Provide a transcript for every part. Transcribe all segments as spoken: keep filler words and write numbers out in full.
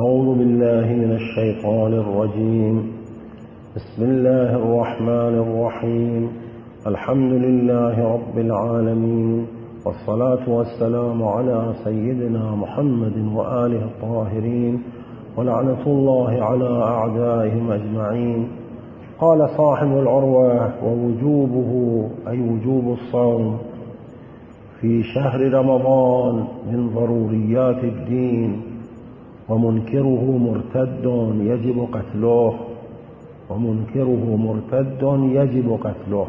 أعوذ بالله من الشيطان الرجيم. بسم الله الرحمن الرحيم. الحمد لله رب العالمين، والصلاة والسلام على سيدنا محمد وآله الطاهرين، ولعنة الله على أعدائهم أجمعين. قال صاحب العروة: ووجوبه أي وجوب الصوم في شهر رمضان من ضروريات الدين، ومنكره مرتد يجب قتله ومنكره مرتد يجب قتله،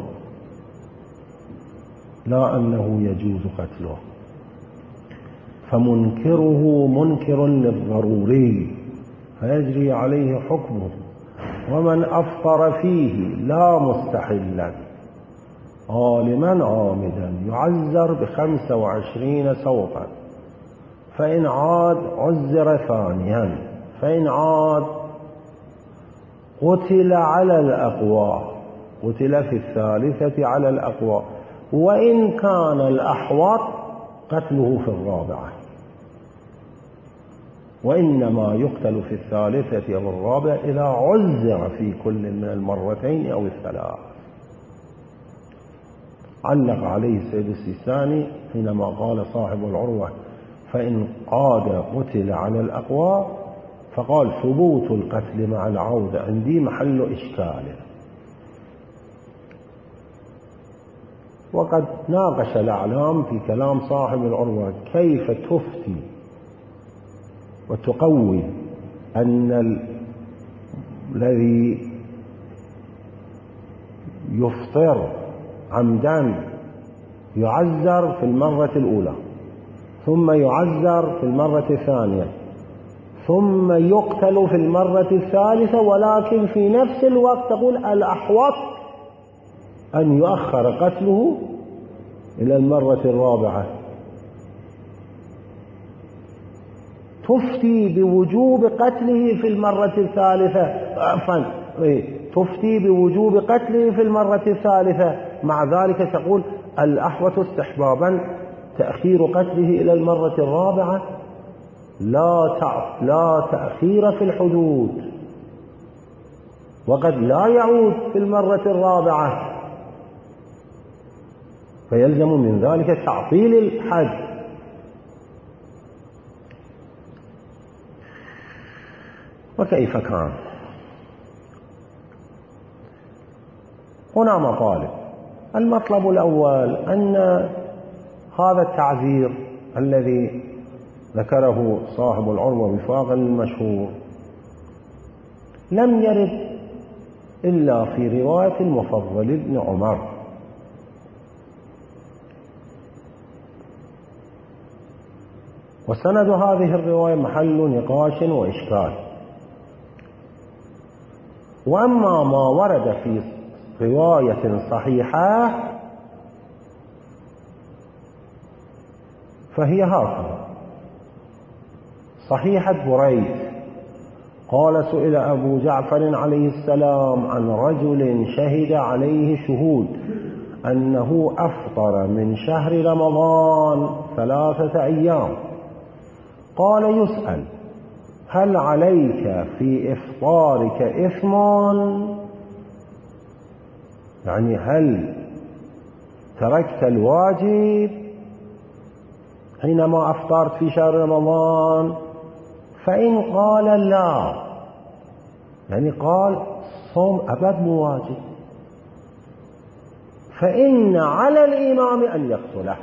لا أنه يجوز قتله. فمنكره منكر للضروري فيجري عليه حكمه، ومن أفطر فيه لا مستحلا عالما عامدا يعزر بخمس وعشرين سوطا، فإن عاد عزر ثانيا، فإن عاد قتل على الأقوى، قتل في الثالثة على الأقوى، وإن كان الأحوط قتله في الرابعة، وإنما يقتل في الثالثة أو الرابعة إذا عزر في كل من المرتين أو الثلاث. علق عليه السيد السيستاني حينما قال صاحب العروة: فإن عاد قتل على الأقوى، فقال: ثبوت القتل مع العودة عندي محل إشكال. وقد ناقش الأعلام في كلام صاحب العروة كيف تفتي وتقوي أن الذي يفطر عمدا يعزر في المرة الأولى، ثم يعزر في المرة الثانية، ثم يقتل في المرة الثالثة، ولكن في نفس الوقت تقول الأحوط أن يؤخر قتله إلى المرة الرابعة. تفتي بوجوب قتله في المرة الثالثة، عفوا تفتي بوجوب قتله في المرة الثالثة، مع ذلك تقول الأحوط استحبابا تأخير قتله إلى المرة الرابعة. لا لا تأخير في الحدود، وقد لا يعود في المرة الرابعة، فيلزم من ذلك تعطيل الحد. وكيف كان؟ هنا مطالب. المطلب الأول أن هذا التعذير الذي ذكره صاحب العروة وفاقا للمشهور لم يرد إلا في رواية المفضل بن عمر، وسند هذه الرواية محل نقاش وإشكال. وأما ما ورد في رواية صحيحة فهي هكذا: صحيحة بريد قال: سئل أبو جعفر عليه السلام عن رجل شهد عليه شهود أنه أفطر من شهر رمضان ثلاثة أيام، قال: يسأل: هل عليك في إفطارك إثم؟ يعني هل تركت الواجب حينما أفطرت في شهر رمضان؟ فإن قال لا، يعني قال صوم أبد مو واجب، فإن على الإمام أن يقتله،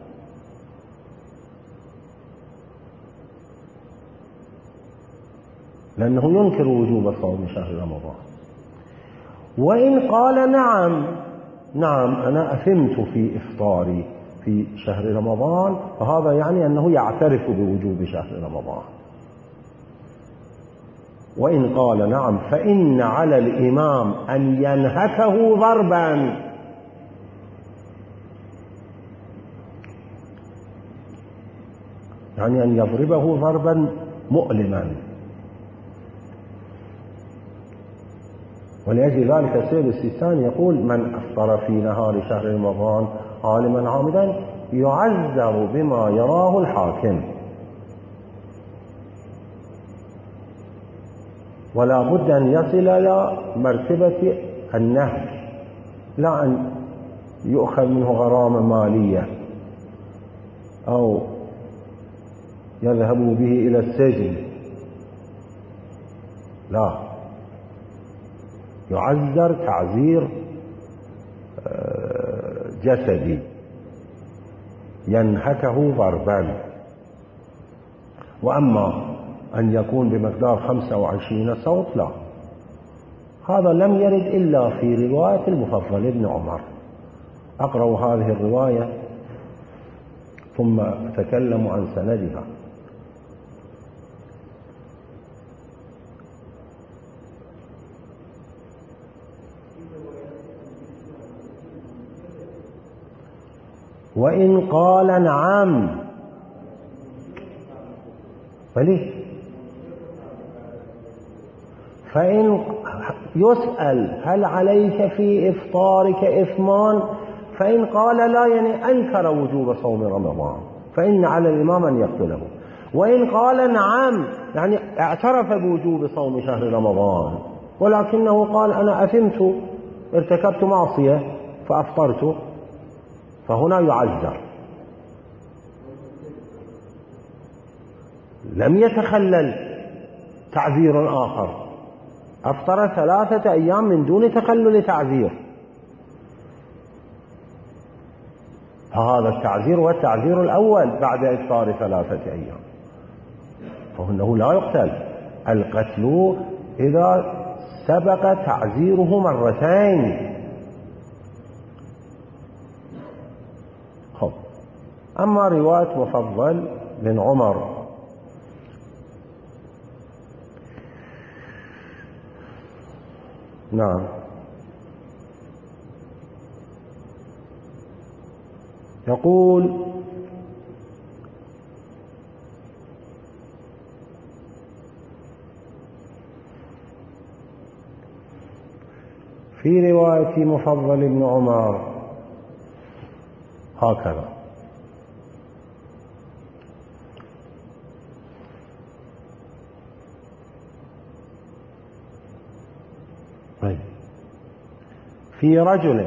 لأنه ينكر وجوب صوم شهر رمضان. وإن قال نعم نعم أنا أثمت في إفطاري في شهر رمضان، فهذا يعني أنه يعترف بوجوب شهر رمضان. وإن قال نعم فإن على الإمام أن ينهكه ضربا، يعني أن يضربه ضربا مؤلما. ولأجل ذلك السيد السيستاني يقول: من أفطر في نهار شهر رمضان عالما عامدا يعذر بما يراه الحاكم. ولا بد أن يصل إلى مرتبة النهي، لا أن يؤخذ منه غرامة مالية أو يذهب به إلى السجن، لا، يعذر تعذير جسدي، ينهكه ضربا. وأما أن يكون بمقدار خمسة وعشرين صوت لا، هذا لم يرد إلا في رواية المفضل بن عمر. أقرأ هذه الرواية ثم أتكلم عن سندها. وإن قال نعم، فليه؟ فإن يسأل هل عليك في إفطارك إثمان، فإن قال لا يعني أنكر وجوب صوم رمضان، فإن على الإمام أن يقتله. وإن قال نعم يعني اعترف بوجوب صوم شهر رمضان، ولكنه قال أنا أثمت، ارتكبت معصية فأفطرت، فهنا يعذر. لم يتخلل تعذير آخر، أفطر ثلاثة أيام من دون تخلل تعذير، فهذا التعذير هو التعذير الأول بعد إفطار ثلاثة أيام، فإنه لا يقتل. القتل إذا سبق تعذيره مرتين. خب. أما رواية مفضل بن عمر نعم يقول في رواية مفضل بن عمر هكذا: في رجل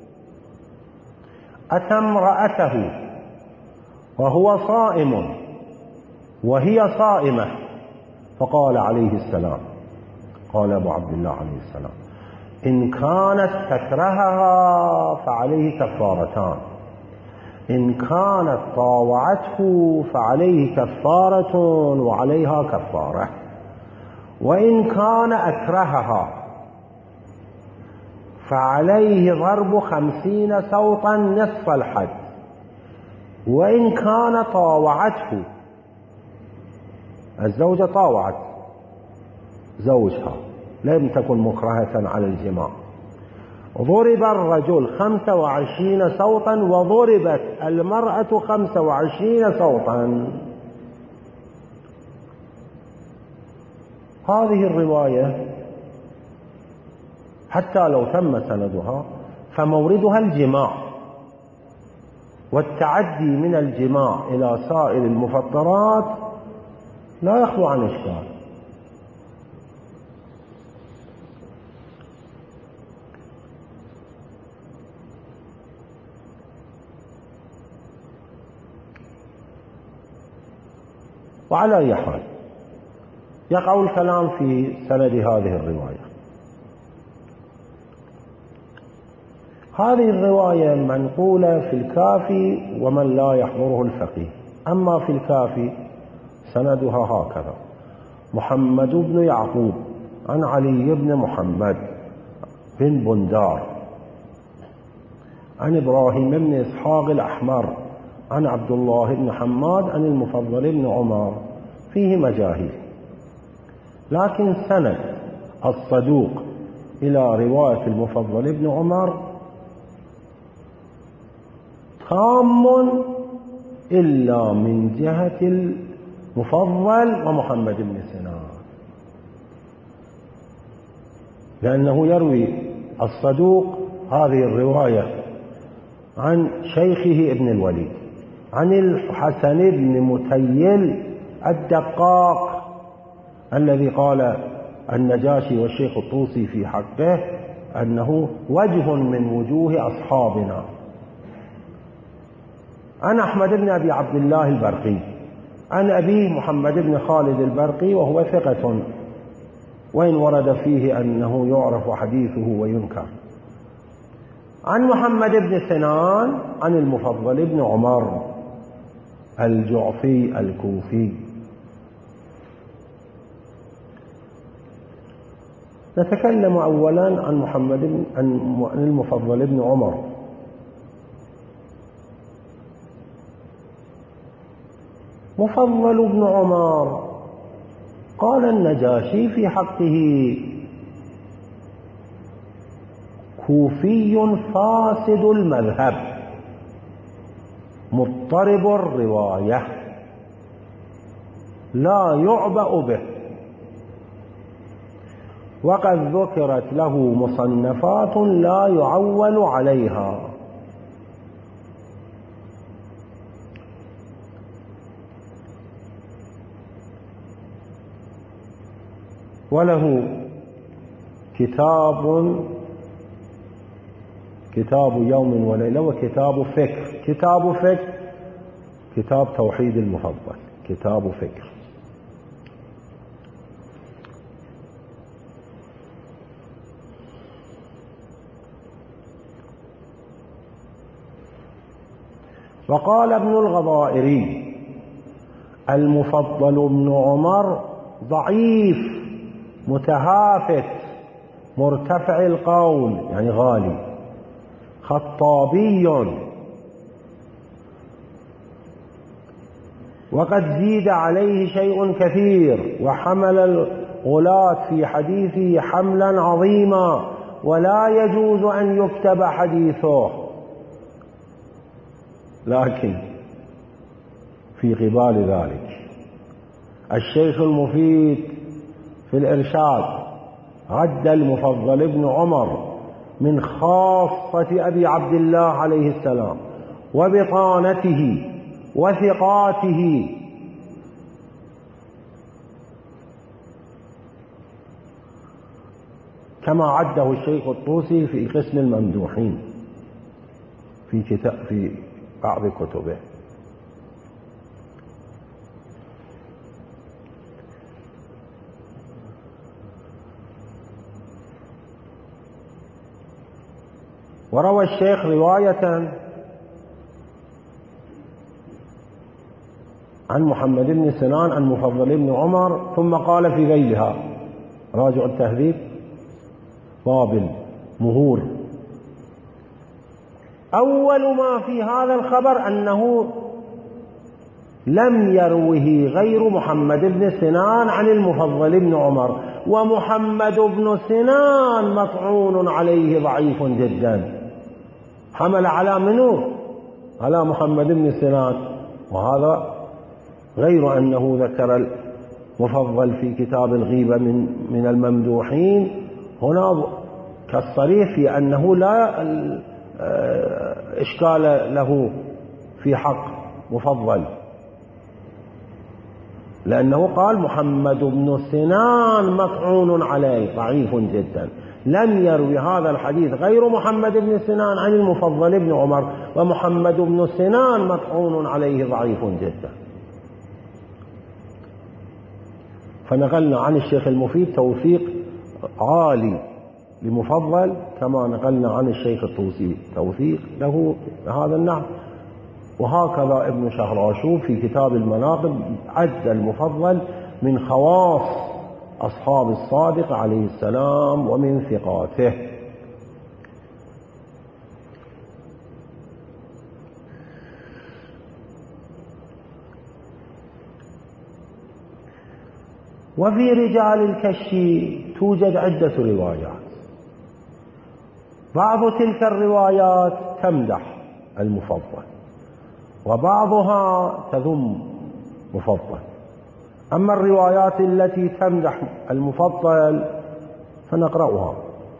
أتى امرأته وهو صائم وهي صائمة، فقال عليه السلام، قال أبو عبد الله عليه السلام: إن كانت تكرهها فعليه كفارتان، إن كانت طاوعته فعليه كفارة وعليها كفارة، وإن كان أكرهها فعليه ضرب خمسين سوطا نصف الحد، وإن كان طاوعته، الزوجة طاوعت زوجها لم تكن مكرهة على الجماع، ضرب الرجل خمسة وعشرين سوطا وضربت المرأة خمسة وعشرين سوطا. هذه الرواية حتى لو تم سندها فموردها الجماع، والتعدي من الجماع إلى سائر المفطرات لا يخلو عن إشكال. وعلى أي حال يقع الكلام في سند هذه الرواية. هذه الرواية منقولة في الكافي ومن لا يحضره الفقيه. أما في الكافي سندها هكذا: محمد بن يعقوب عن علي بن محمد بن بندار عن إبراهيم بن إسحاق الأحمر عن عبد الله بن حماد عن المفضل بن عمر، فيه مجاهيل، لكن سند الصدوق إلى رواية المفضل بن عمر تام إلا من جهة المفضل ومحمد بن سنان، لأنه يروي الصدوق هذه الرواية عن شيخه ابن الوليد عن الحسن بن متيل الدقاق الذي قال النجاشي والشيخ الطوسي في حقه أنه وجه من وجوه أصحابنا. عن أحمد بن أبي عبد الله البرقي عن أبيه محمد بن خالد البرقي وهو ثقة، وإن ورد فيه أنه يعرف حديثه وينكر. عن محمد بن سنان عن المفضل بن عمر الجعفي الكوفي. نتكلم أولا عن محمد بن عن المفضل بن عمر. مفضل بن عمر قال النجاشي في حقه: كوفي فاسد المذهب مضطرب الرواية لا يعبأ به، وقد ذكرت له مصنفات لا يعول عليها. وله كتاب كتاب يوم وليلة وكتاب فكر. كتاب فكر كتاب توحيد المفضل، كتاب فكر. وقال ابن الغضائري: المفضل بن عمر ضعيف متهافت مرتفع القول، يعني غالي، خطابي، وقد زيد عليه شيء كثير، وحمل الغلاة في حديثه حملا عظيما، ولا يجوز أن يكتب حديثه. لكن في قبال ذلك الشيخ المفيد في الإرشاد عد المفضل بن عمر من خاصة أبي عبد الله عليه السلام وبطانته وثقاته، كما عده الشيخ الطوسي في قسم الممدوحين في كتاب في بعض كتبه. وروى الشيخ رواية عن محمد بن سنان عن مفضل بن عمر، ثم قال في ذيلها، راجع التهذيب باب مهور: أول ما في هذا الخبر أنه لم يروه غير محمد بن سنان عن المفضل بن عمر، ومحمد بن سنان مطعون عليه ضعيف جدا. حمل على منه؟ على محمد بن سنان، وهذا غير أنه ذكر المفضل في كتاب الغيبة من من الممدوحين هنا كالصريح في أنه لا إشكال له في حق مفضل، لأنه قال محمد بن سنان مطعون عليه ضعيف جدا. لم يروي هذا الحديث غير محمد بن سنان عن المفضل بن عمر، ومحمد بن سنان مطعون عليه ضعيف جدا. فنقلنا عن الشيخ المفيد توثيق عالي لمفضل، كما نقلنا عن الشيخ الطوسي توثيق له بهذا النحو. وهكذا ابن شهراشوب في كتاب المناقب عد المفضل من خواص أصحاب الصادق عليه السلام ومن ثقاته. وفي رجال الكشي توجد عدة روايات، بعض تلك الروايات تمدح المفضل وبعضها تذم مفضل. أما الروايات التي تمدح المفضل فنقرأها.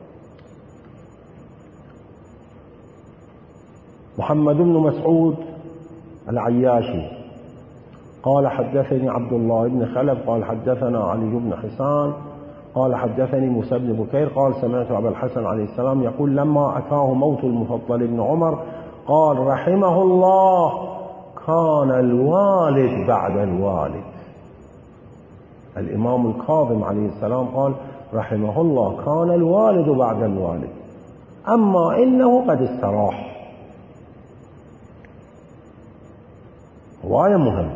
محمد بن مسعود العياشي قال: حدثني عبد الله بن خلف قال حدثنا علي بن حسان قال حدثني موسى بن بكير قال سمعت أبا الحسن عليه السلام يقول لما أتاه موت المفضل بن عمر قال رحمه الله كان الوالد بعد الوالد. الإمام الكاظم عليه السلام قال رحمه الله كان الوالد بعد الوالد، أما إنه قد استراح. رواية مهم.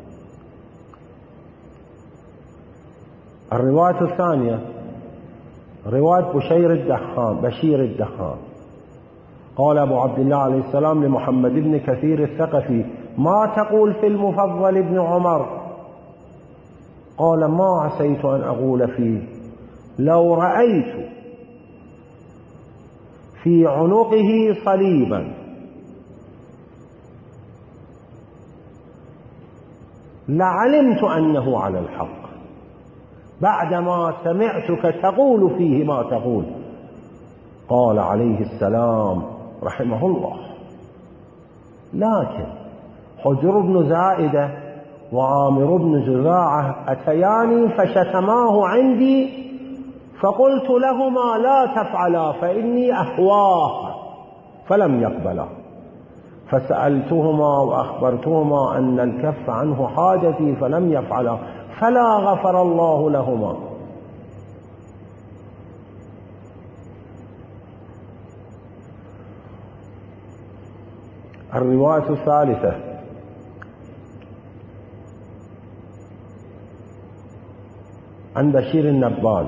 الرواية الثانية رواية بشير الدخان بشير الدخان قال أبو عبد الله عليه السلام لمحمد بن كثير الثقفي ما تقول في المفضل بن عمر؟ قال ما عسيت أن أقول فيه لو رأيت في عنقه صليبا لعلمت أنه على الحق بعدما سمعتك تقول فيه ما تقول. قال عليه السلام رحمه الله لكن حجر بن زائدة وعامر بن جذاعة أتياني فشتماه عندي فقلت لهما لا تفعلا فإني أهواه فلم يقبلا، فسألتهما وأخبرتهما أن الكف عنه حاجتي فلم يفعلا فلا غفر الله لهما. الرواية الثالثة عن بشير النبال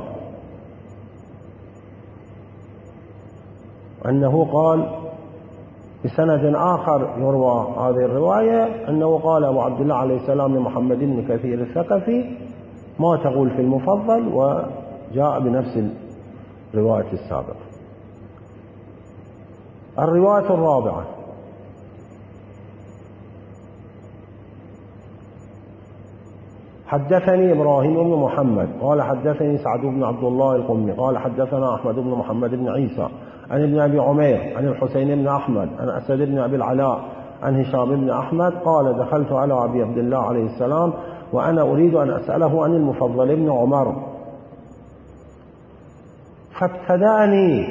أنه قال بسند آخر يروى هذه الرواية أنه قال أبو عبد الله عليه السلام لمحمد بن كثير الثقفي ما تقول في المفضل، وجاء بنفس الرواية السابقة. الرواية الرابعة حدثني إبراهيم بن محمد قال حدثني سعد بن عبد الله القمي قال حدثنا أحمد بن محمد بن عيسى عن ابن أبي عمير عن الحسين بن أحمد عن أسد بن أبي العلاء عن هشام بن أحمد قال دخلت على أبي عبد الله عليه السلام وأنا أريد أن أسأله عن المفضل بن عمر فابتدأني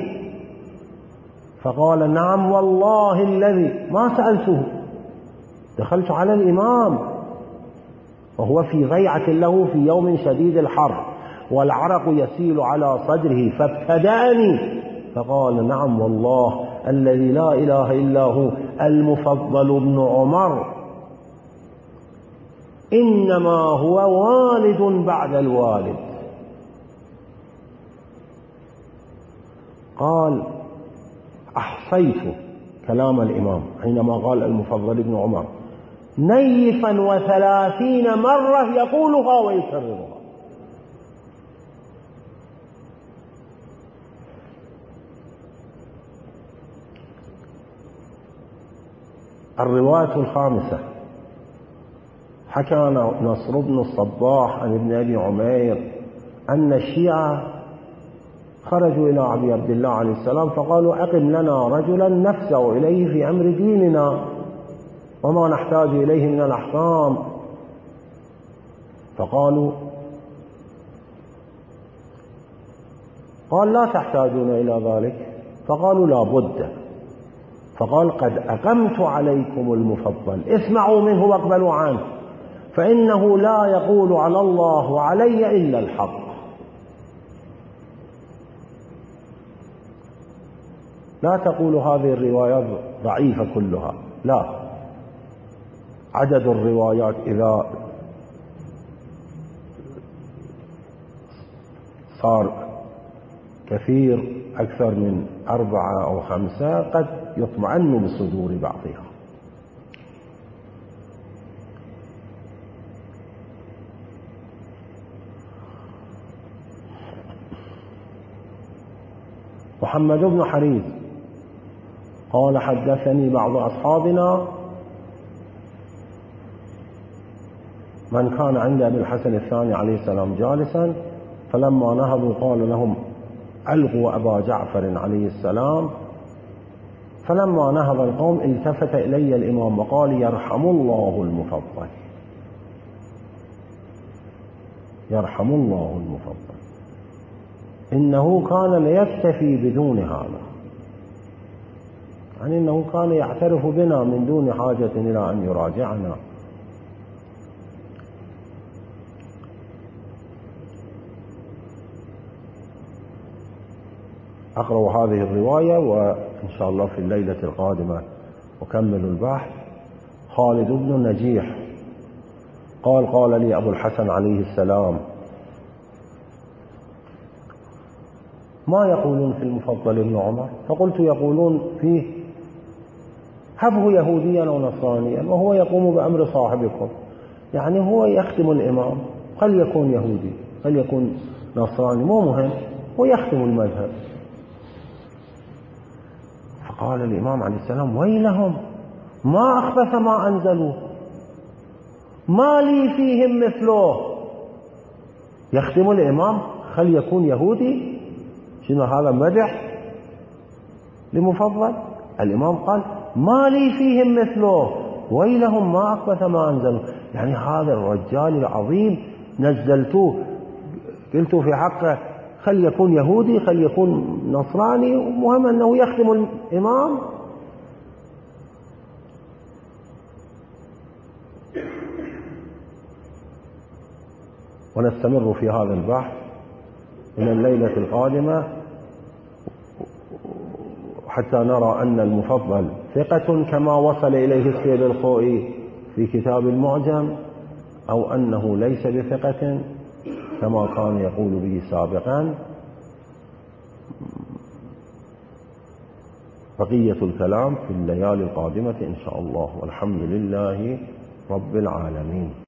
فقال نعم والله الذي ما سألته. دخلت على الإمام وهو في ضيعة له في يوم شديد الحر والعرق يسيل على صدره فابتدأني فقال نعم والله الذي لا إله إلا هو المفضل بن عمر إنما هو والد بعد الوالد. قال أحصيت كلام الإمام حينما قال المفضل بن عمر نيفا وثلاثين مرة يقولها ويكررها. الرواية الخامسة حكى نصر بن الصباح عن ابن أبي عمير أن الشيعة خرجوا إلى أبي عبد الله عليه السلام فقالوا أقم لنا رجلا نفزع إليه في أمر ديننا وما نحتاج إليه من الأحكام. فقالوا قال لا تحتاجون إلى ذلك فقالوا لا بد. فقال قد أقمت عليكم المفضل اسمعوا منه واقبلوا عنه فإنه لا يقول على الله وعلي إلا الحق. لا تقول هذه الروايات ضعيفة كلها، لا، عدد الروايات إذا صار كثير أكثر من أربعة أو خمسة قد يطمئن بصدور بعضها. محمد بن حريز قال حدثني بعض أصحابنا من كان عند أبي الحسن الثاني عليه السلام جالسا فلما نهضوا قال لهم ألغوا أبا جعفر عليه السلام. فلما نهض القوم التفت إلي الإمام وقال يرحم الله المفضل يرحم الله المفضل. إنه كان ليكتفي بدون هذا، يعني إنه كان يعترف بنا من دون حاجة إلى أن يراجعنا. أقرأ هذه الرواية وإن شاء الله في الليلة القادمة أكمل البحث. خالد بن نجيح قال: قال لي أبو الحسن عليه السلام: ما يقولون في المفضل بن عمر؟ فقلت: يقولون فيه هبه يهوديا أو نصرانيا وهو يقوم بأمر صاحبكم، يعني هو يخدم الإمام، قد يكون يهودي قد يكون نصراني، مو مهم، هو يخدم المذهب. فقال الإمام عليه السلام: ويلهم، ما أخبث ما أنزلوا، ما لي فيهم مثله. يخدم الإمام خل يكون يهودي؟ شنو هذا مدح لمفضل؟ الإمام قال: ما لي فيهم مثله، ويلهم ما أخبث ما أنزلوا. يعني هذا الرجال العظيم نزلتوه، قلتوا في حقه خل يكون يهودي خل يكون نصراني، ومهم أنه يخدم الإمام. ونستمر في هذا البحث من الليلة القادمة حتى نرى أن المفضل ثقة كما وصل إليه السيد الخوئي في كتاب المعجم، أو أنه ليس بثقة كما كان يقول به سابقا. بقية الكلام في الليالي القادمة إن شاء الله، والحمد لله رب العالمين.